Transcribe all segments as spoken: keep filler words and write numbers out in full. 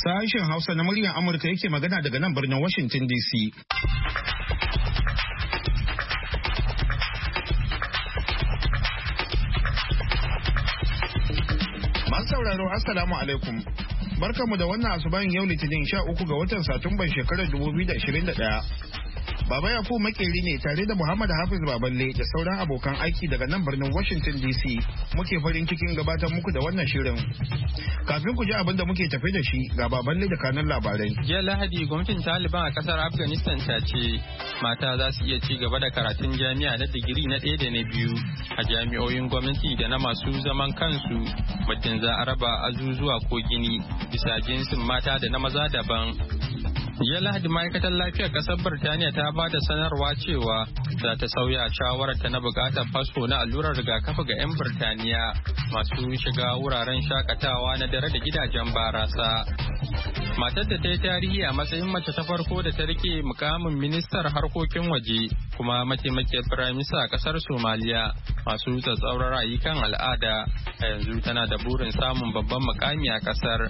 Sashen Hausa na muryar Amurka yake magana daga nan birnin Washington D C. Masu sauraro, Assalamu alaikum. Barkanmu da wannan asubahin yau Litinin sha uku ga watan Satumban shekarar dubu biyu da ashirin da ɗaya. Baba Yakubu Makeri ne tare da Muhammad Hafiz Baballe da sauran abokan aiki daga nan birnin Washington D C muke farin cikin gabatar muku da wannan shirin. Kafin ku ji abin da muke tafe da shi ga Baballe da kanan labarai. Jiya Lahadi gwamnatin Taliban a kasar Afghanistan ta ce mata za su iya ci gaba da karatun jami'a na digiri na ɗaya da na biyu a jami'oyin gwamnati da na masu zaman kansu muddin za a raba azuzuwa ko gini bisa jinsin mata da na maza daban. Jiya Lahadi ma'aikatar lafiyar ƙasar Birtaniya ta ba da sanarwa cewa za ta sauya shawarar ta na buƙatar fasfo na allurar rigakafi ga 'yan Birtaniya masu shiga wuraren shakatawa na dare da gidajen barasa. Matar da ta yi tarihi a matsayin mace ta farko da ta rike mukamin ministar harkokin waje kuma mataimakiyar firaminista a ƙasar Somaliya masu tsatsauran ra'ayikan al'ada a yanzu tana da burin samun babban mukami a ƙasar.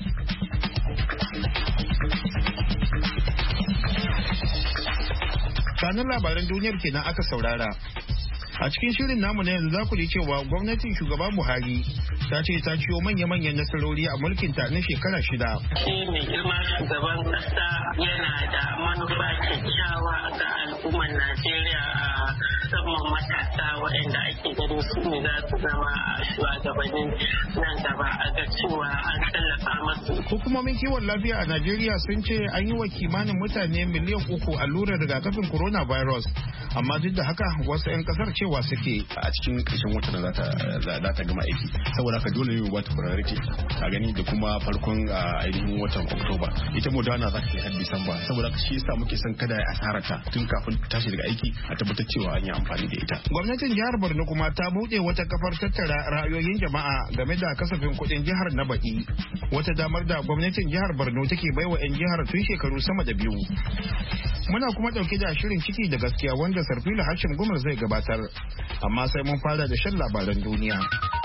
Kanin labaran duniyar kenan aka saurara. A cikin shirin namu na yanzu za ku ji cewa gwamnatin shugaba Buhari ta ce ta ciyo manya-manyan nasarori a mulkinta na shekara shida. Shi mai girma shugaban kasa yana da manufa kyakkyawa ga al'ummar Najeriya a musamman matasa waɗanda ake ganin su ne za su zama shugabannin nan gaba a ga cewa an tallafa masu. Hukumomin kiwon lafiya a Najeriya sun ce an yi wa kimanin mutane miliyan uku allurar rigakafin coronavirus, amma duk da haka wasu 'yan kasar cewa suke a cikin ƙarshen watan za ta gama aiki, saboda haka dole ne wata priority a gani da kuma farkon ainihin watan Oktoba. Ita Moderna za ta kai har Disamba, saboda haka shi yasa muke son kada ya asarata tun kafin tashi daga aiki a tabbatar cewa an yi amfani da ita. Gwamnatin jihar Borno kuma ta buɗe wata kafar tattara ra'ayoyin jama'a game da kasafin kuɗin jihar na baɗi, wata damar da gwamnatin jihar Borno take baiwa 'yan jihar tun shekaru sama da biyu. Muna kuma ɗauke da shirin ciki da gaskiya wanda Sarfilu Hashim Gumar zai gabatar, amma sai mun fara da shan labaran duniya.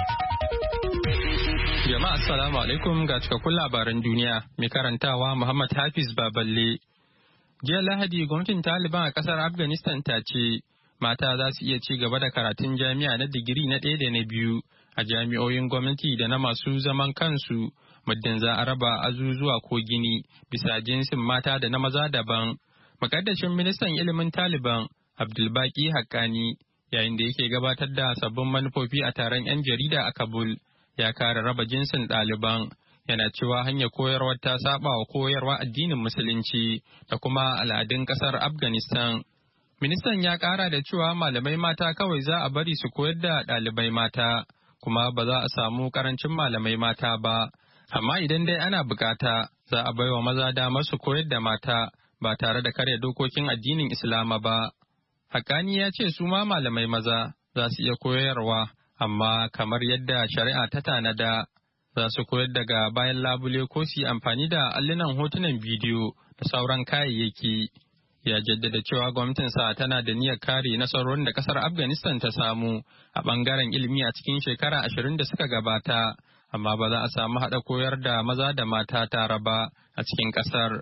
Jama'a assalamu alaikum ga cikakkun labaran duniya mai karantawa Muhammad Hafiz Baballe. Jiya Lahadi gwamnatin Taliban a kasar Afghanistan ta ce mata za su iya ci gaba da karatun jami'a na digiri na ɗaya da na biyu a jami'oyin gwamnati da na masu zaman kansu muddin za a raba azuzuwa ko gini bisa jinsin mata da na maza daban. Makaddashin ministan ilimin Taliban Abdulbaki Haqqani yayin da yake gabatar da sabbin manufofi a taron 'yan jarida a Kabul ya kare raba jinsin ɗaliban, yana cewa hanyar koyarwar ta saba wa koyarwa addinin musulunci da kuma al'adun ƙasar Afghanistan. Ministan ya ƙara da cewa malamai mata kawai za a bari su koyar da ɗalibai mata, kuma ba za a samu ƙarancin malamai mata ba, amma idan dai ana bukata za a baiwa maza damar su koyar da mata ba tare da karya dokokin addinin Islama ba. Haqqani ya ce su ma malamai maza za su iya koyarwa, amma kamar yadda shari'a ta tanada za su koyar daga bayan labule ko su yi amfani da allunan hotunan bidiyo da sauran kayayyaki. Ya jaddada cewa gwamnatinsa tana da niyyar kare nasarorin da kasar Afghanistan ta samu a bangaren ilimi a cikin shekara ashirin da suka gabata, amma ba za a samu haɗa koyar da maza da mata tare ba a cikin kasar.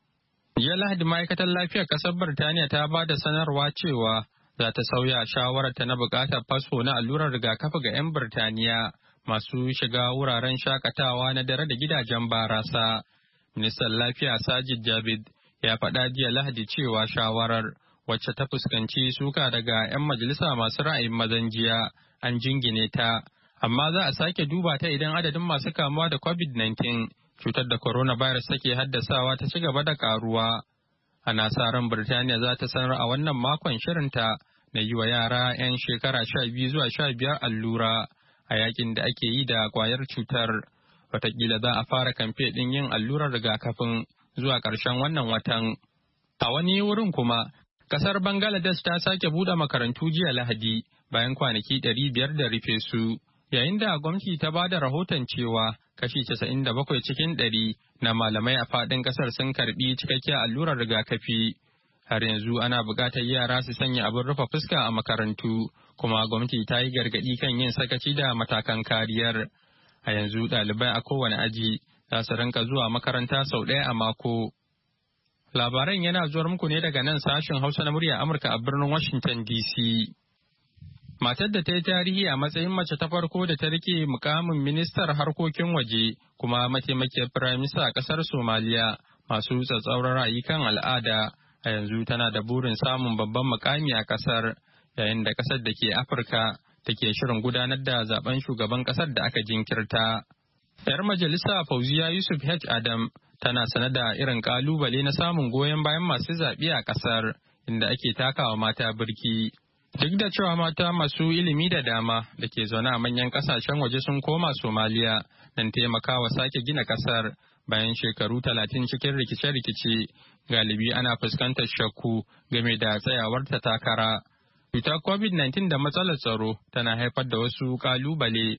Jiya Lahadi ma'aikatar lafiyar ƙasar Birtaniya ta ba da sanarwa cewa za ta sauya shawararta na buƙatar fasfo na allurar rigakafi ga 'yan Birtaniya masu shiga wuraren shakatawa na dare da gidajen barasa. Ministan lafiya Sajid Javid ya faɗa jiya Lahadi cewa shawarar, wacce ta fuskanci suka daga 'yan majalisa masu ra'ayin mazan jiya, an jingine ta, amma za a sake duba ta idan adadin masu kamuwa da covid nineteen cutar da coronavirus take haddasawa ta ci gaba da karuwa. Ana sa ran Birtaniya za ta sanar a wannan makon shirinta na yi wa yara 'yan shekara sha biyu zuwa sha biyar allura a yakin da ake yi da kwayar cutar. Wataƙila za a fara kamfe ɗin yin allurar rigakafin zuwa ƙarshen wannan watan. A wani wurin kuma, ƙasar Bangladesh ta sake buɗe makarantu jiya Lahadi bayan kwanaki ɗari biyar da rufe su, yayin da gwamnati ta ba da rahoton cewa kashi casa'in da bakwai cikin ɗari na malamai a faɗin ƙasar sun karɓi cikakkiyar allurar rigakafi. Har yanzu ana buƙatar yara su sanya abin rufe fuska a makarantu, kuma gwamnati ta yi gargaɗi kan yin sakaci da matakan kariyar. A yanzu ɗalibai a kowane aji za su rinka zuwa makaranta sau ɗaya a mako. Labaran yana zuwar muku ne daga nan sashen Hausa na murya Amurka a birnin Washington D C. Matar da ta yi tarihi a matsayin mace ta farko da ta rike mukamin ministar harkokin waje kuma mataimakiyar firaminista a ƙasar Somaliya masu tsatsauran ra'ayi kan al'ada a yanzu tana da burin samun babban mukami a ƙasar yayin da ƙasar da ke Afirka take shirin gudanar da zaben shugaban ƙasar da aka jinkirta. 'Yar majalisa Fauziya Yusuf H. Adam tana sane da irin ƙalubale na samun goyon bayan masu zaɓe a ƙasar inda ake takawa mata birki. Duk da cewa mata masu ilimi da dama da ke zaune a manyan ƙasashen waje sun koma Somaliya don taimakawa sake gina ƙasar bayan shekaru talatin cikin rikice-rikice, galibi ana fuskantar shakku game da tsayawarta takara. Cutar covid nineteen da matsalar tsaro tana haifar da wasu ƙalubale.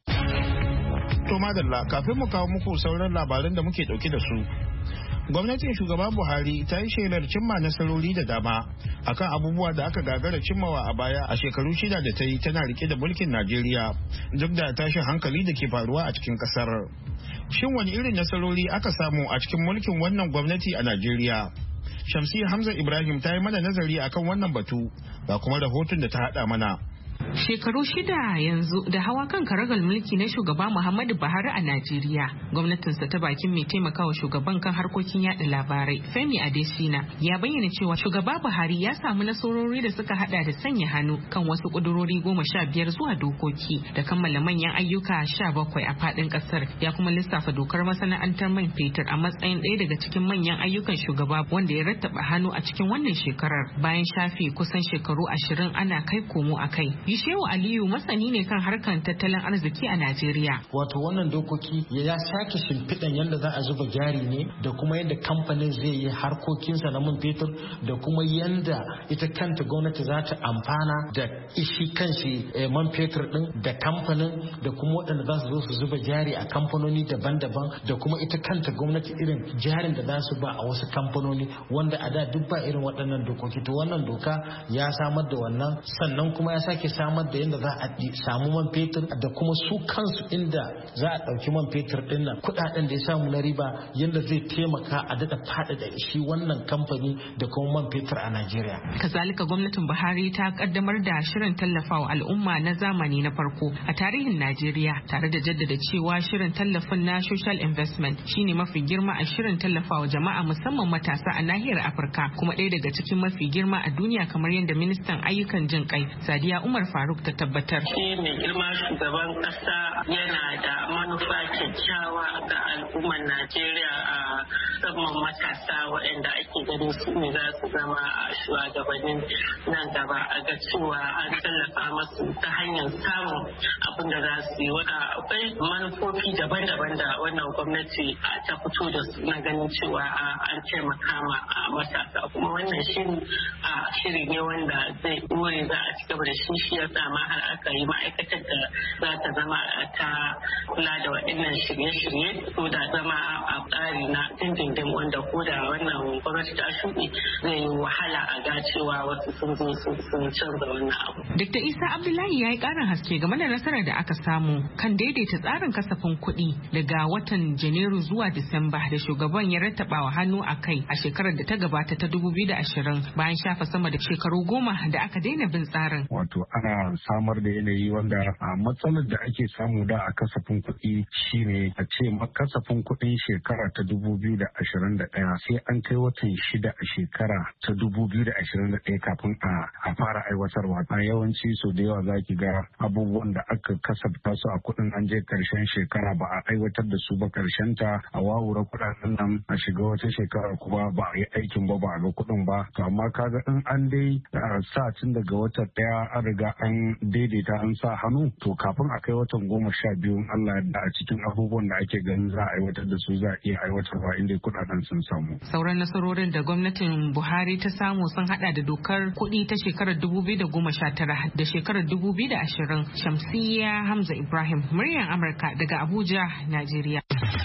To madalla, kafin mu kawo muku sauran labaran da muke dauke da su. Gwamnatin shugaba Buhari ta yi shelar cimma nasarori da dama akan abubuwa da aka gagara cimmawa a baya a shekaru shida da ta yi tana rike da mulkin Najeriya duk da tashin hankali da ke faruwa a cikin kasar. Shin wani irin nasarori aka samu a cikin mulkin wannan gwamnati a Najeriya? Shamsiyya Hamza Ibrahim ta yi mana nazari akan wannan batu ga kuma rahoton da ta haɗa mana. Shekaru shida yanzu da hawa kan karagal mulki na shugaba Muhammadu Buhari a Najeriya. Gwamnatinsa ta bakin mai taimakawa shugaban kan harkokin yada labarai Femi Adesina ya bayyana cewa shugaba Buhari ya samu nasarori da suka hada da sanya hannu kan wasu kudurori goma sha biyar zuwa dokoki da kammala manyan ayyuka sha bakwai a fadin kasar. Ya kuma lissafa dokar masana'antar man fetur a matsayin ɗaya daga cikin manyan ayyukan shugaba wanda ya rattaba hannu a cikin wannan shekarar bayan shafe kusan shekaru ashirin ana kai komo a kai. Shehu Aliyu masani ne kan harkar tattalin arziki a Najeriya. Wato wannan dokoki ya sake shimfiɗan yadda za a zuba jari ne da kuma yadda kamfanin zai yi harkokinsa na man fetur da kuma yadda ita kanta gwamnati za ta amfana da ishi kanshi man fetur din da kamfanin da kuma waɗanda za su zo su zuba jari a kamfanoni daban-daban da kuma ita kanta gwamnati irin jarin da za su ba a wasu kamfanoni wanda a da duk ba irin waɗannan dokoki. To wannan doka ya samar da wannan sannan kuma ya sake samar da yadda za a samu man fetur da kuma su kansu inda za a ɗauki man fetur ɗin nan kuɗaɗen da ya samu na riba yadda zai taimaka a daɗa faɗaɗa shi wannan kamfani da kuma man fetur a Najeriya. Kazalika gwamnatin Buhari ta kaddamar da shirin tallafawa al'umma na zamani na farko a tarihin Najeriya tare da jaddada cewa shirin tallafin na social investment shine mafi girma a shirin tallafawa jama'a musamman matasa a nahiyar Afirka kuma ɗaya daga cikin mafi girma a duniya kamar yadda ministan ayyukan jin kai Sadiya Umar Faruk ta tabbatar. Shi mai girma shugaban kasa yana da manufa kyakkyawa ga al'ummar Najeriya a musamman matasa waɗanda ake ganin su ne za su zama a shugabannin nan gaba a ga cewa an tallafa masu ta hanyar samun abin da za su yi. Akwai manufofi daban-daban da wannan gwamnati ta fito da su na ganin cewa an taimaka ma matasa kuma wannan shiri shiri ne wanda zai ɗore za a ci gaba da shi shi ya sama har aka yi ma'aikatar da za ta zama ta kula da waɗannan shirye-shirye ko da zama a tsari na dindindin wanda ko da wannan gwamnati ta shuɗe zai yi wahala a ga cewa wasu sun zo sun canza wannan abu. Dokta Isa Abdullahi ya yi ƙarin haske game da nasarar da aka samu kan daidaita tsarin kasafin kuɗi daga watan Janairu zuwa Disamba da shugaban ya rattaba wa hannu a kai a shekarar da ta gabata ta dubu biyu da ashirin bayan shafa sama da shekaru goma da aka daina bin tsarin. Wato ana samar da yanayi wanda a matsalar da ake samu da a kasafin kuɗi shine a ce kasafin kuɗin shekara ta dubu biyu da ashirin da ɗaya sai an kai watan shida a shekara ta dubu biyu da ashirin da ɗaya kafin a fara aiwatarwa. A yawanci so da yawa za ki ga abubuwan da aka kasafta su a kuɗin an je karshen shekara ba a aiwatar da su ba karshen ta a wawura kuɗaɗen nan a shiga wata shekara kuma ba a yi aikin ba ba a ga kuɗin ba. To amma kaga in an dai sa tun daga watan ɗaya an riga an daidaita an sa hannu to kafin a kai watan goma sha biyu Allah da a cikin abubuwan da ake ganin za a aiwatar da su za a iya aiwatarwa inda kuɗaɗen sun samu. Sauran nasarorin da gwamnatin Buhari ta samu sun hada da dokar kuɗi ta shekarar dubu biyu da goma sha tara da shekarar dubu biyu da ashirin. Shamsiyya Hamza Ibrahim, muryar Amurka daga Abuja, Najeriya.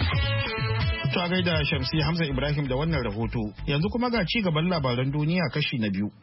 To a gaida Shamsiyya Hamza Ibrahim da wannan rahoto. Yanzu kuma ga ci gaban labaran duniya kashi na biyu.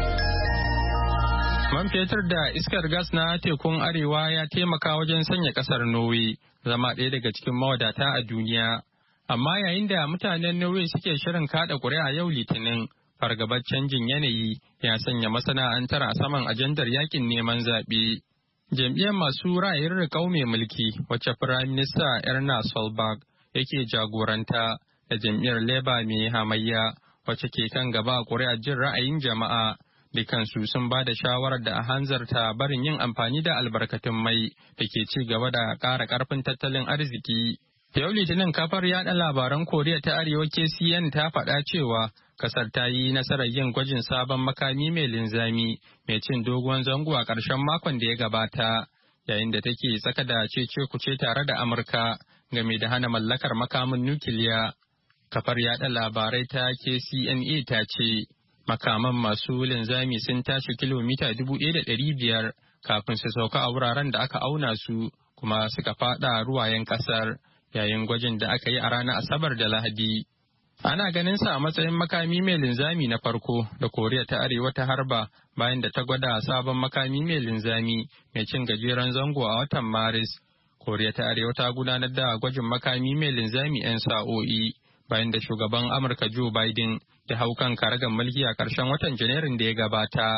Man fetur da iskar gas na tekun arewa ya taimaka wajen sanya kasar Norway zama ɗaya daga cikin mawadata a duniya. Amma yayin da mutanen Norway suke shirin kada ƙuri'a yau Litinin, fargabar canjin yanayi ya sanya masana'antar a saman ajandar yakin neman zaɓe. Jam'iyyar masu ra'ayin riƙau mai mulki wacce Firayim Minista Erna Solberg yake jagoranta da jam'iyyar Labour mai hamayya wacce ke kan gaba a ƙuri'ar jin ra'ayin jama'a. Dukansu sun ba da shawarar da a hanzarta barin yin amfani da albarkatun mai da ke ci gaba da ƙara ƙarfin tattalin arziki. Yau Litinin kafar yaɗa labaran Koriya ta Arewa K C N ta faɗa cewa kasar ta yi nasarar yin gwajin sabon makami mai linzami mai cin doguwar zango a ƙarshen makon da ya gabata, yayin da take tsaka da cece kuce tare da Amurka game da hana mallakar makamin nukiliya. Kafar yaɗa labarai ta K C N A ta ce makaman masu linzami sun tashi kilomita dubu ɗaya da ɗari biyar kafin su sauka a wuraren da aka auna su kuma suka faɗa ruwayen ƙasar yayin gwajin da aka yi a ranar Asabar da Lahadi. Ana ganin sa a matsayin makami mai linzami na farko da Koriya ta Arewa ta harba bayan da ta gwada sabon makami mai linzami mai cin gajeren zango a watan Maris. Koriya ta Arewa ta gudanar da gwajin makami mai linzami 'yan sa'o'i bayan da shugaban Amurka Joe Biden ya hau kan karagar mulki a ƙarshen watan Janairun da ya gabata.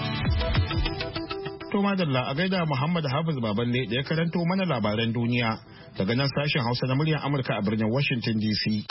To madalla a gaida Muhammad Hafiz Baballe da ya karanto mana labaran duniya daga nan sashen Hausa na muryar Amurka a birnin Washington D C.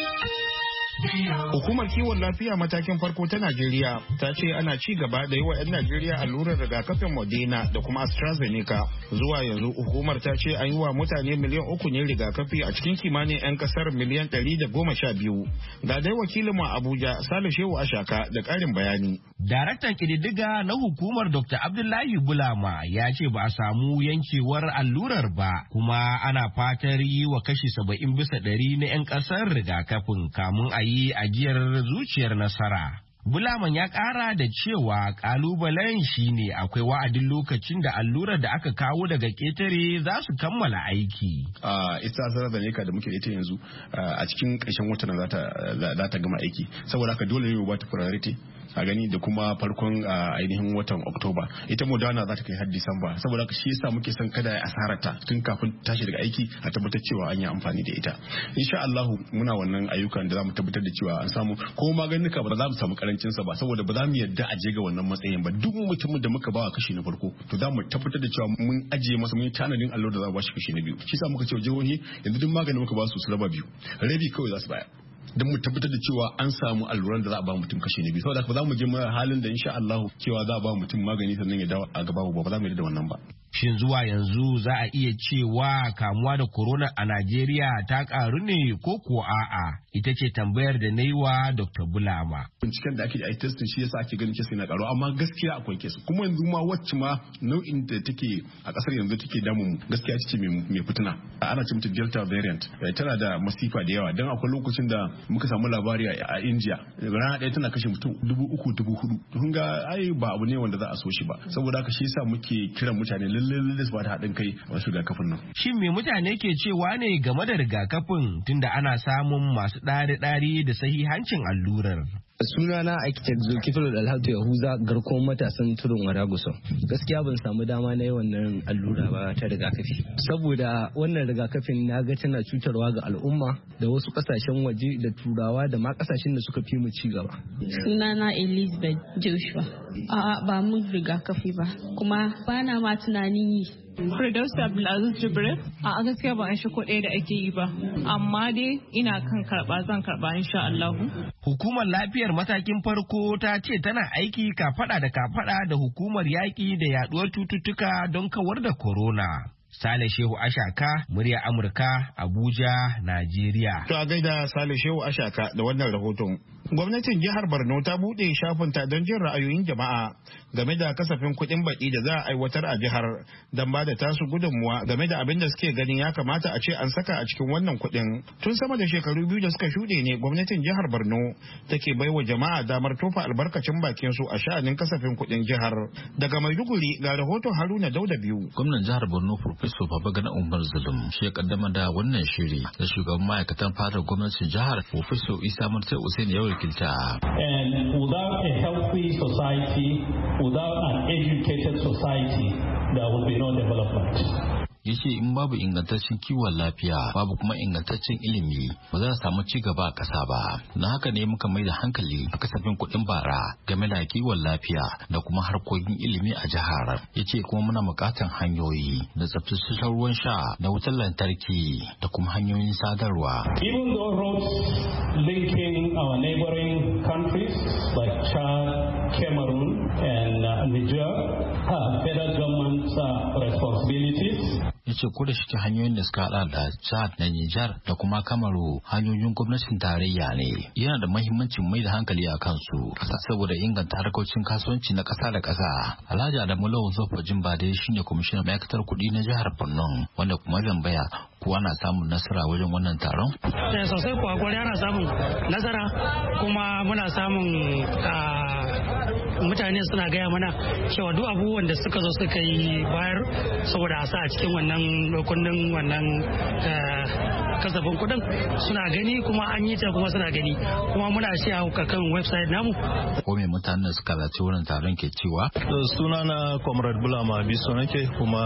Hukumar kiwon lafiya matakin farko ta Najeriya ta ce ana ci gaba da yi wa 'yan Najeriya allurar rigakafin Moderna da kuma AstraZeneca. Zuwa yanzu hukumar ta ce an yi wa mutane miliyan uku ne rigakafi a cikin kimanin 'yan kasar miliyan ɗari da goma sha biyu. Ga dai wakilinmu a Abuja Sale Shehu Ashaka da ƙarin bayani. Daraktan ƙididdiga na hukumar Doctor Abdullahi Bulama ya ce ba a samu yankewar allurar ba, kuma ana fatar yi wa kashi saba'in bisa ɗari na 'yan ƙasar rigakafin kamun a yi ajiyar zuciyar nasara. Bulaman ya ƙara da cewa ƙalubalen shi ne akwai wa'adin lokacin da allurar da aka kawo daga ƙetare za su kammala aiki. Ita AstraZeneca da muke da ita yanzu a cikin ƙarshen watan za ta gama aiki, saboda haka dole ne ba ta priority a gani da kuma farkon ainihin watan Oktoba. Ita Moderna za ta kai har Disamba, saboda haka shi yasa muke son kada ya asarata tun kafin tashi daga aiki a tabbatar cewa an yi amfani da ita. Insha Allahu muna wannan ayyukan da za mu tabbatar da cewa an samu ko maganika ba za mu samu karancin sa ba, saboda ba za mu yarda a je ga wannan matsayin ba. Duk mutumin da muka ba kashi na farko to za mu tabbatar da cewa mun ajiye masa mun yi tanadin allura da za mu ba shi kashi na biyu. Shi yasa muka ce jihohi yanzu duk maganin muka ba su su raba biyu, rabi kawai za su baya, don mu tabbatar da cewa an samu alluran da za a ba mutum kashi na biyu. Saboda ba za mu je halin da insha Allah cewa za a ba mutum magani sannan ya dawo a gaba ba ba za mu yi da wannan ba. Shin zuwa yanzu za a iya cewa kamuwa da corona a Najeriya ta karu ne ko kuwa a'a? Ita ce tambayar da na yi wa Doctor Bulama. Binciken da ake yi testin shi yasa ake ganin kesa yana karo, amma gaskiya akwai kesa. Kuma yanzu ma wacce ma nau'in da take a kasar yanzu take damun gaskiya ce mai fitina. Ana ce mata Delta variant. Tana da masifa da yawa, don akwai lokacin da muka samu labari a India rana ɗaya tana kashe mutum dubu uku dubu hudu. Kun ga ai ba abu ne wanda za a so shi ba. Saboda haka shi yasa muke kiran mutane lalle su ba da haɗin kai wasu rigakafin nan. Shin me mutane ke cewa ne game da rigakafin tunda ana samun masu ɗari-ɗari da sahihancin allurar? Sunana architect Zulkifil Alhatu Yahuza, garkuwar matasan Tudun Wada Gusau. Gaskiya ban samu dama na yi wannan allura ba ta rigakafi. Saboda wannan rigakafin na ga tana cutarwa ga al'umma da wasu kasashen waje da turawa da ma kasashen da suka fi mu ci gaba. Sunana Elizabeth Joshua. A'a ba mun rigakafi ba, kuma bana ma tunanin yi. Firdausi Abdulaziz Jibril. A gaskiya ba an shi ko ɗaya da ake yi ba, amma dai ina kan karɓa zan karɓa insha Allahu. Hukumar lafiyar matakin farko ta ce tana aiki kafaɗa da kafaɗa da hukumar yaƙi da yaɗuwar cututtuka don kawar da corona. Sale Shehu Ashaka, murya Amurka, Abuja, Najeriya. To a gaida Sale Shehu Ashaka da wannan rahoton. Gwamnatin jihar Borno ta buɗe shafinta don jin ra'ayoyin jama'a game da kasafin kuɗin baɗi da za a aiwatar a jihar don ba da tasu gudunmuwa game da abin da suke ganin ya kamata a ce an saka a cikin wannan kuɗin. Tun sama da shekaru biyu da suka shuɗe ne gwamnatin jihar Borno take baiwa jama'a damar tofa albarkacin bakin su a sha'anin kasafin kuɗin jihar. Daga Maiduguri ga rahoton Haruna Dauda biyu. Gwamnan jihar Borno Professor Babagana Umar Zulum shi ya kaddama da wannan shiri da shugaban ma'aikatan fadar gwamnatin jihar Professor Isa Murtai Usaini ya wakilta. And without a healthy society, without an educated society, there will be no development. ya ce in babu ingantaccen kiwon lafiya babu kuma ingantaccen ilimi ba za a samu ci gaba a ƙasa ba. Na haka ne muka mai da hankali a kasafin kuɗin bara game da kiwon lafiya da kuma harkokin ilimi a jihar. Ya ce kuma muna buƙatar hanyoyi da tsaftataccen ruwan sha da wutar lantarki da kuma hanyoyin sadarwa. Even though roads linking our neighboring countries like Chad, Cameroon, and uh, Niger have federal government's uh, responsibilities. Ya ce ko da shi hanyoyin da suka hada da Chad da Nijar da kuma Kamaru hanyoyin gwamnatin tarayya ne, yana da mahimmancin mai da hankali a kansu saboda inganta harkokin kasuwanci na ƙasa da ƙasa. Alhaji Adamu Lawan Zofa Jimbade shine kwamishinan ma'aikatar kuɗi na jihar Borno, wanda kuma tambaya ko ana samun nasara wajen wannan taron. Sosai kuwa kwarai ana samun nasara kuma muna samun mutane suna gaya mana cewa duk abubuwan da suka zo suka yi bayar saboda a sa a cikin wannan kundin wannan kasafin kudin suna gani kuma an yi ta kuma suna gani kuma muna shi a kan website namu. Ko me mutanen da suka zaci wurin taron ke cewa? Sunana Comrade Bulama Biso nake kuma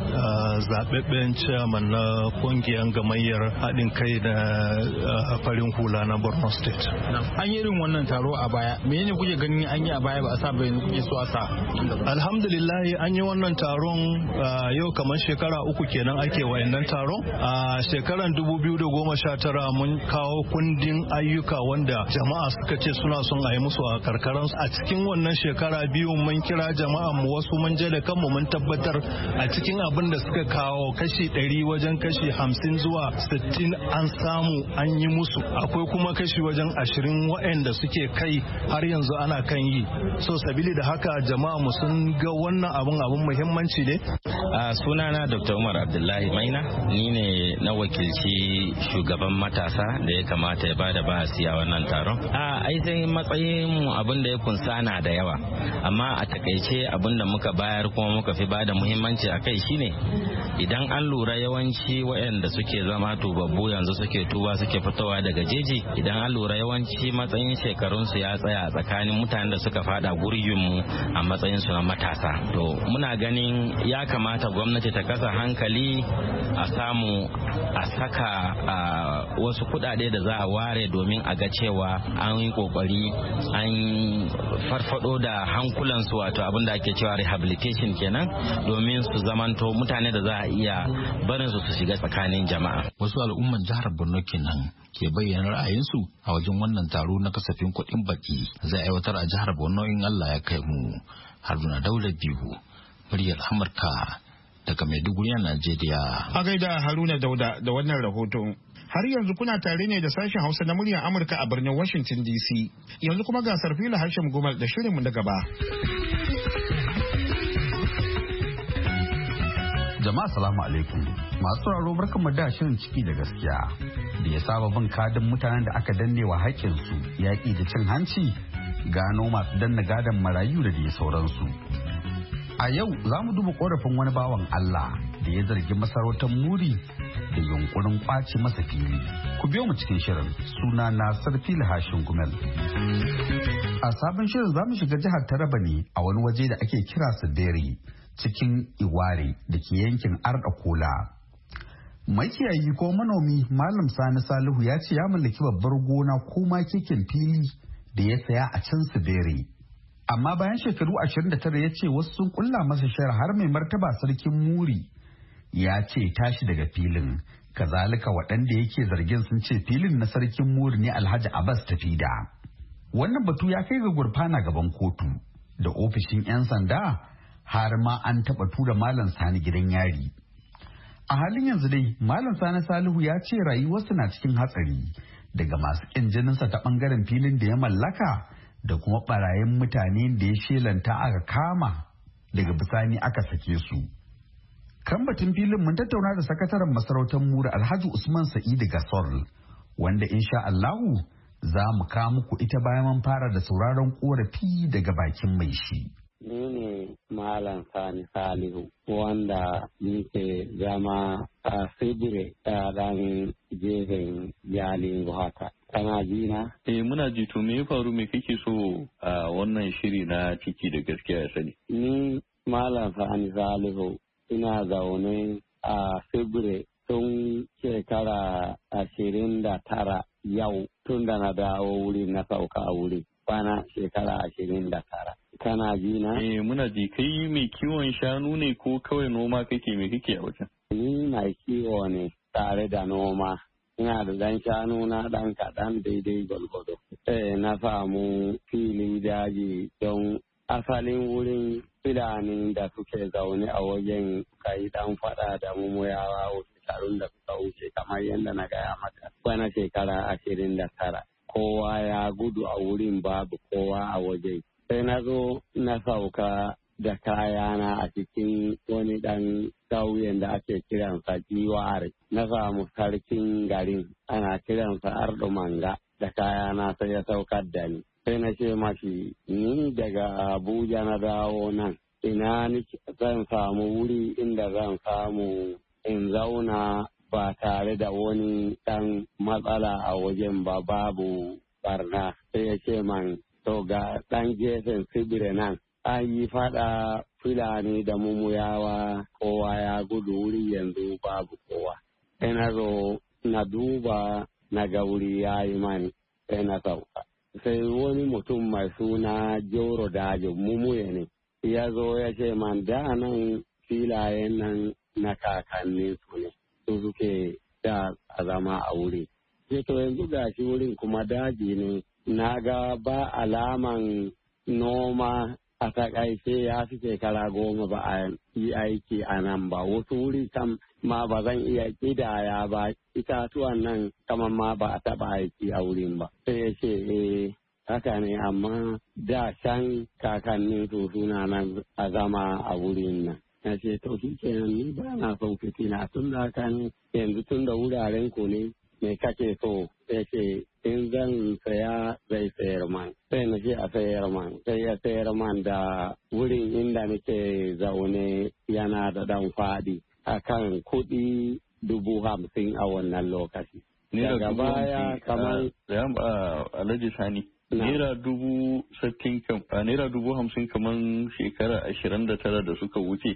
zaɓaɓɓen chairman na kungiyar gamayyar haɗin kai da farin hula na Borno State. An yi irin wannan taro a baya, menene kuke ganin an yi a baya ba a sa ba yanzu kuke so a sa? Alhamdulillah an yi wannan taron yau kamar shekara uku kenan ake wayannan taron. A shekaran dubu biyu da goma sha tara mun kawo kundin ayyuka wanda jama'a suka ce suna son a yi musu a karkaran. A cikin wannan shekara biyu mun kira jama'a mu wasu mun je da kanmu mun tabbatar a cikin abin da suka kawo kashi ɗari wajen kashi hamsin zuwa sittin an samu an yi musu. Akwai kuma kashi wajen ashirin waɗanda suke kai har yanzu ana kan yi. So sabili da haka jama'a mu sun ga wannan abun abun muhimmanci ne. A sunana Doctor Umar Abdullahi Maina, ni ne na wakilci shugaban matasa da ya kamata ya bada bahasi a wannan taron. A aikin matsayin mu abin da ya kunsa na da yawa, amma a takaice abin da muka bayar kuma muka fi bada muhimmanci a kai shine idan an lura yawanci waɗanda suke zama tubabbu yanzu suke tuba suke fitowa daga jeji, idan an lura yawanci matsayin shekarunsu ya tsaya tsakanin mutanen da suka fada gurbinmu a matsayin su na matasa. To muna ganin ya kamata gwamnati ta kasa hankali a samu a saka a wasu kudade da za a ware domin a ga cewa an yi kokari an farfado da hankulansu, wato abin da ake cewa rehabilitation kenan, domin su zamanto mutane da za a iya barin su su shiga tsakanin jama'a. Wasu al'umman jihar Borno kenan ke bayyana ra'ayinsu a wajen wannan taro na kasafin kuɗin baki zai aiwatar a jihar Borno in Allah ya kai mu. Haruna Daula Biyu, muryar Amurka daga Maiduguri a Najeriya. A gaida Haruna Dauda da wannan rahoton. Har yanzu kuna tare ne da sashen Hausa na muryar Amurka a birnin Washington D C. Yanzu kuma ga Sarfila Hashim Gumal da shirinmu na gaba. Jama'a salamu alaikum. Masu sauraro barkanmu da shirin ciki da gaskiya da ya saba bin kadin mutanen da aka danne wa haƙƙinsu, yaƙi da cin hanci, gano masu danna gadon marayu da dai sauransu. A yau za mu duba korafin wani bawan Allah da ya zargi masarautar Muri da yunkurin kwace masa fili. Ku biyo mu cikin shirin, suna na Sarfila Hashin Gumel. A sabon shirin za mu shiga jihar Taraba ne a wani waje da ake kira Sideri cikin Iware da ke yankin Arda Kola. Makiyayi ko manomi Malam Sani Salihu ya ce ya mallaki babbar gona ko ma keken fili da ya saya a can Sideri. Amma bayan shekaru ashirin da tara ya ce wasu sun kulla masa shara har mai martaba sarkin Muri ya ce tashi daga filin. Kazalika waɗanda yake zargin sun ce filin na sarkin Muri ne Alhaji Abbas Tafida. Wannan batu ya kai ga gurfana gaban kotu da ofishin 'yan sanda, har ma an taɓa tura Malam Sani gidan yari. A halin yanzu dai Malam Sani Salihu ya ce rayuwarsa na cikin hatsari daga masu ƙin jininsa ta ɓangaren filin da ya mallaka da kuma ɓarayin mutane da ya shelanta aka kama daga bisani aka sake su. Kan batun filin mun tattauna da sakataren masarautar Muri Alhaji Usman Sa'idu Gasol, wanda insha Allahu za mu kawo muku ita bayan mun fara da sauraron korafi daga bakin mai shi. Ni ne Malam Sani Salihu wanda nike zama a Sidire a ɗan gefen Jalingo haka. Kana ji na? Eh muna ji, to me ya faru, me kake so a wannan shiri na ciki da gaskiya ya sani? Ni Malam Sani Salihu ina zaune a Sibre tun shekara ashirin da tara yau tun da na dawo wuri na sauka a wuri bana shekara ashirin da tara. Kana ji na? Eh muna ji kai mai kiwon shanu ne ko kawai noma kake me kake a wajen? Ni mai kiwo ne tare da noma. Ina da dan shanu na dan kaɗan daidai gwalgwado. Eh na samu fili daji don asalin wurin filanin da suke zaune a wajen kai dan fada da mumuyawa shekarun da suka wuce kamar yadda na gaya maka bana shekara ashirin da tara. Kowa ya gudu a wurin babu kowa a waje. Sai na zo na sauka da kayana a cikin wani ɗan ƙauyen da ake kiransa Giware. Na samu sarkin garin ana kiransa Ardo Manga da kayana sai ya saukar da ni. Sai na ce mashi ni daga Abuja na dawo nan ina zan samu wuri inda zan samu in zauna ba tare da wani ɗan matsala a wajen ba babu barna. Sai ya ce man to ga ɗan gefen Sibire nan an yi faɗa Fulani da mumuyawa kowa ya gudu wuri yanzu babu kowa. Sai na zo na duba na ga wuri ya yi mani sai na sauka. Sai wani mutum mai suna Joro Dajo mumuye ne ya zo ya ce man da nan filayen nan na kakannin su ne su suke da a zama a wuri. Sai to yanzu gashi wurin kuma daji ne na ga ba alaman noma a takaice ya fi shekara goma ba a yi aiki a nan ba wasu wuri kam ma ba zan iya kidaya ba itatuwan nan kamar ma ba a taba aiki a wurin ba sai ya ce eh haka ne amma da can kakannin su suna nan a zama a wurin nan na ce to shi kenan ni ba na son fitina tun da haka ne yanzu tun da wuraren ku ne me kake so sai ce in zan saya zai sayar man sai na ce a sayar man sai ya sayar man da wurin inda nake zaune yana da dan fadi akan kuɗi dubu hamsin a wannan lokaci. Daga baya kamar Alhaji Sani. Naira dubu sattin kam naira dubu hamsin kamar shekara ashirin da tara da suka wuce.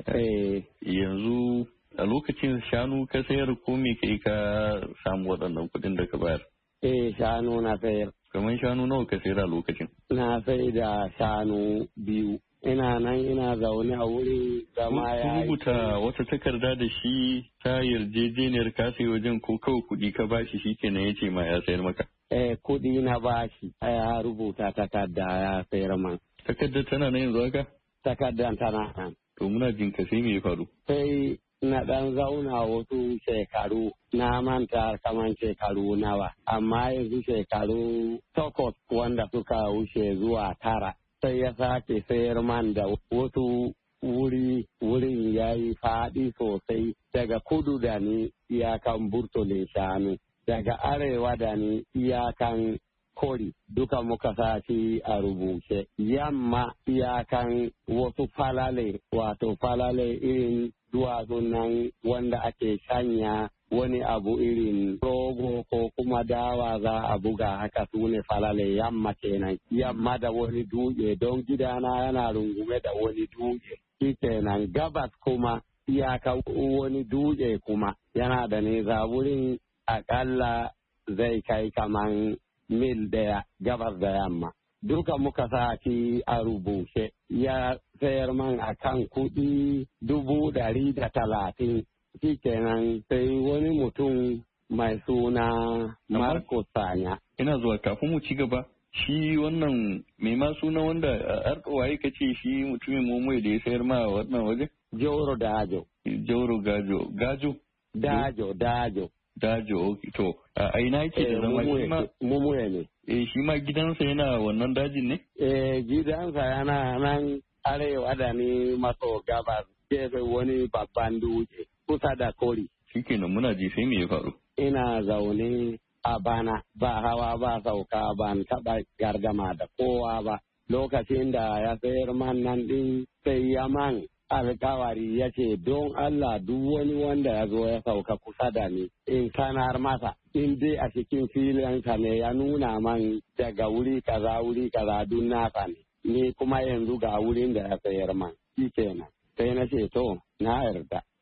Yanzu a lokacin shanu ka sayar ko me kai ka samu waɗannan kuɗin da ka bayar? Eh shanu na sayar. Kamar shanu nawa ka sayar a lokacin? Na sai da shanu biyu. Ina nan ina zaune a wurin zama ya yi. rubuta wata takarda da shi ta yarjejeniyar ka sai wajen ko kawai kuɗi ka bashi shi kenan ya ce ma ya sayar maka? Eh kuɗi na bashi ya rubuta takarda ya sayar man. Takardar tana nan yanzu haka? Takardar tana nan. To muna jin ka sai me ya faru? Sai na ɗan zauna wasu shekaru na manta kaman shekaru nawa amma yanzu shekaru takwas wanda suka wuce zuwa tara sai ya sake sayar man da wasu wuri wurin ya yi faɗi sosai daga kudu da ni iyakan burtolin shanu daga arewa da ni iyakan kori duka muka sashi a rubuce yamma iyakan wasu falale wato falale irin duwatsun nan wanda ake shanya wani abu irin rogo ko kuma dawa za a buga haka su ne falale yamma kenan yamma da wani dutse don gidana yana rungume da wani dutse shi kenan gabas kuma iyaka wani dutse kuma yana da nesa wurin akalla zai kai kaman mil daya gabas da yamma duka muka sa shi a rubuce ya sayar man a kan kuɗi dubu ɗari da talatin shi kenan sai wani mutum mai suna Marco Sanya. Ina zuwa kafin mu ci gaba shi wannan mai ma suna wanda arɗowaye ka ce shi mutumin mummuwa da ya sayar ma wannan waje? Joro Dajo. Joro Gajo. Gajo? Dajo, Dajo. Dajo, ok. To, a ina yake da zama shi ma? Mummuwa ne. Eh, shi ma gidansa yana wannan dajin ne? Eh, gidansa yana nan arewa da ni maso gabas gefe wani babban dutse kusa da kori. Shikenan muna ji sai me ya faru? Ina zaune a bana ba hawa ba sauka ban taɓa gargama da kowa ba. Lokacin da ya sayar man nan ɗin sai ya man alkawari ya ce don Allah duk wani wanda ya zo ya sauka kusa da ni in sanar masa in dai a cikin filinsa ne ya nuna man daga wuri kaza wuri kaza duk nasa ne. Ni kuma yanzu ga wurin da ya sayar man shi kenan sai na ce to na yarda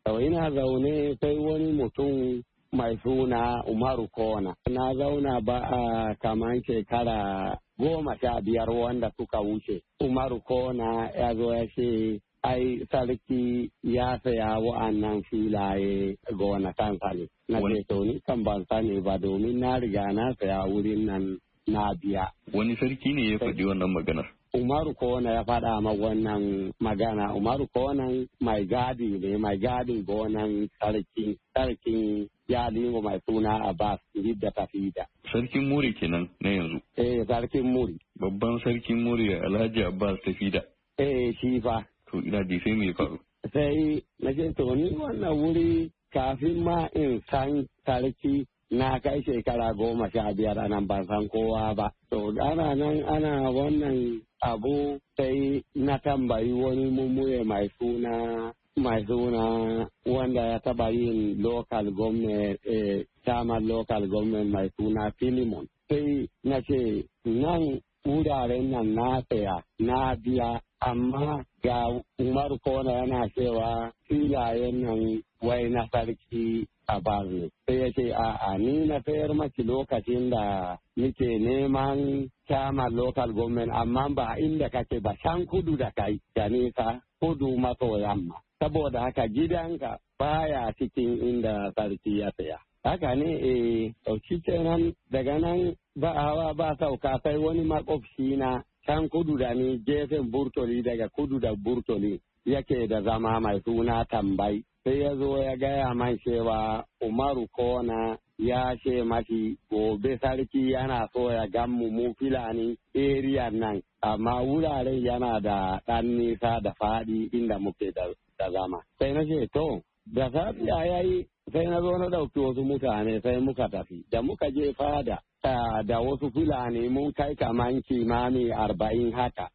To ina zaune sai wani mutum mai suna Umaru Kona. Na zauna ba a kaman shekara goma sha biyar wanda suka wuce. Umaru Kona ya zo ya ce, ai sarki ya saya wa'annan filaye gonakansa ne. Na ce to ni kan ban sani ba domin na riga na saya wurin nan na biya. Wani sarki ne ya faɗi wannan maganar? Umaru Kona ya faɗa ma wannan magana. Umaru Kona mai gadi ne, mai gadin gonan sarkin sarkin Jalingo mai suna Abbas Idda Tafida. Sarkin Muri kenan na yanzu. Eh, sarkin Muri. Babban sarkin Muri Alhaji Abbas Tafida. Eh, shi fa. To ina ji sai me faru? Sai na ce to ni wannan wuri kafin ma in san sarki na kai shekara goma sha biyar a nan ban san kowa ba. To ana nan ana wannan abu sai na tambayi wani mummuye mai suna mai suna wanda ya taba yin local government eh, chairman local government mai suna Filimon. Sai na ce nan wuraren nan na saya na biya amma ga Umar Kona yana cewa filayen nan wai na sarki a Barne. Sai ya ce a'a ni na sayar maki lokacin da nike neman chairman local government amma ba inda kake ba can kudu da kai da nisa kudu maso yamma. Saboda haka gidanka baya cikin inda sarki ya saya. Haka ne eh ɗauki kenan daga nan ba hawa ba sauka sai wani makwabci na can kudu da ni gefen burtoli daga kudu da burtoli yake da zama mai suna tambai. Sai ya zo ya gaya man cewa Umaru Kona ya ce mashi gobe sarki yana so ya gammu mu filani area nan amma wuraren yana da ɗan nisa da faɗi inda muke da zama. Sai na ce to da safiya ya yi sai na zo na ɗauki wasu mutane sai muka tafi da muka je fada da wasu fulani mun kai kaman kimani arba'in haka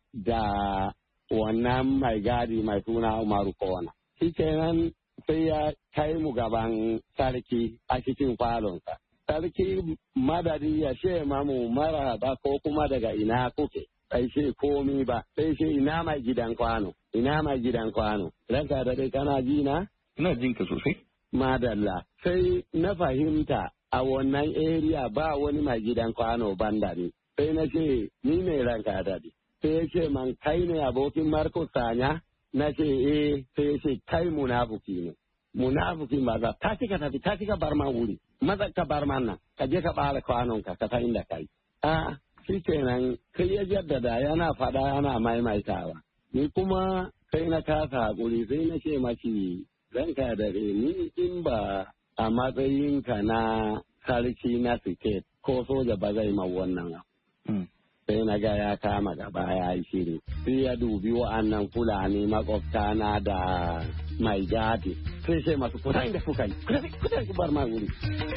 da wannan mai gadi mai suna Umaru Kona. Shi kenan sai ya kai mu gaban sarki a cikin falonsa. Sarki madadi ya ce mamu maraba ko kuma daga ina kuke. Sai ce komi ba, sai ce ina mai gidan kwano, ina mai gidan kwano. Ranka da dai kana ji na? Ina jin ka sosai. Madalla, sai na fahimta a wannan area ba wani mai gidan kwano banda ni. Sai na ce ni ne ranka da dai. Sai ya ce man kai ne abokin Marcus Sanya? Na ce eh, sai ya ce kai munafuki ne. Munafuki maza ta cika tafi ta cika bar man wuri. Maza ka bar man nan, ka je ka ɓara kwanonka ka san inda kai. A shi kenan kai ya jaddada yana faɗa yana maimaitawa. Ni kuma sai na kasa hakuri sai na ce mashi ranka da ni in ba a matsayinka na sarki na state ko soja ba zai ma wannan abu. Sai na ga ya kama gaba ya yi shiri. Sai ya dubi wa'annan fulani makwabta na da mai gadi. Sai sai masu kudan da kuka yi. Kudan ku bar ma wuri.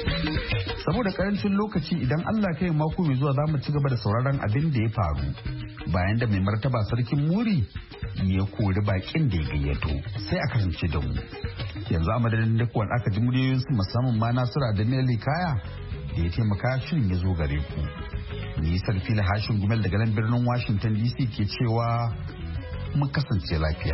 Saboda karancin lokaci idan Allah kai mako mai zuwa za mu ci gaba da sauraron abin da ya faru. Bayan da mai martaba sarkin Muri ya kori bakin da ya gayyato sai a kasance da mu. Yanzu a madadin duk wanda aka ji muryoyinsu musamman ma Nasira da Nelly Kaya da ya taimaka shirin ya zo gare ku. Ni Sarfila Hashin Gumel daga nan birnin Washington D C ke cewa mun kasance lafiya.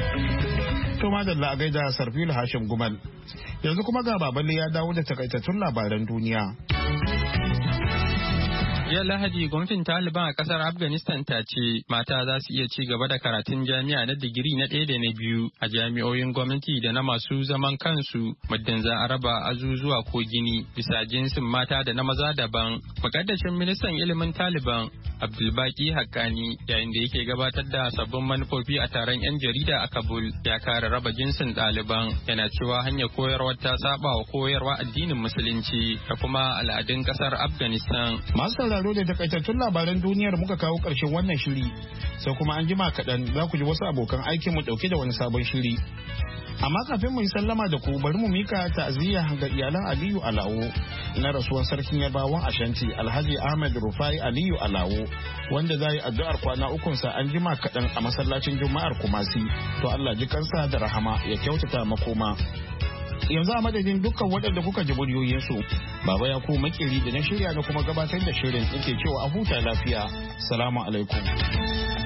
To madalla a gaida Sarfila Hashin Gumel. Yanzu kuma ga Baballe ya dawo da takaitattun labaran duniya. Jiya Lahadi gwamnatin Taliban a kasar Afghanistan ta ce mata za su iya ci gaba da karatun jami'a na digiri na ɗaya da na biyu a jami'oyin gwamnati da na masu zaman kansu muddin za a raba azuzuwa ko gini bisa jinsin mata da na maza daban. Mukaddashin ministan ilimin Taliban Abdulbaki Haqqani yayin da yake gabatar da sabbin manufofi a taron 'yan jarida a Kabul ya kare raba jinsin ɗaliban yana cewa hanyar koyarwar ta saba wa koyarwa addinin musulunci da kuma al'adun kasar Afghanistan. Masu sauraro da takaitattun labaran duniyar muka kawo ƙarshen wannan shiri sai kuma an jima kaɗan za ku ji wasu abokan aikin mu ɗauke da wani sabon shiri. Amma kafin mu yi sallama da ku bari mu mika ta'aziyya ga iyalan Aliyu Alawo na rasuwar sarkin Yarbawan Ashanti Alhaji Ahmed Rufai Aliyu Alawo wanda za yi addu'ar kwana ukunsa an jima kaɗan a masallacin Juma'ar Kumasi. To Allah ji kansa da rahama ya kyautata makoma. Yanzu a madadin dukkan waɗanda kuka ji muryoyinsu Baba ya ku makiri da na shirya da kuma gabatar da shirin yake cewa a huta lafiya. Salamu alaikum.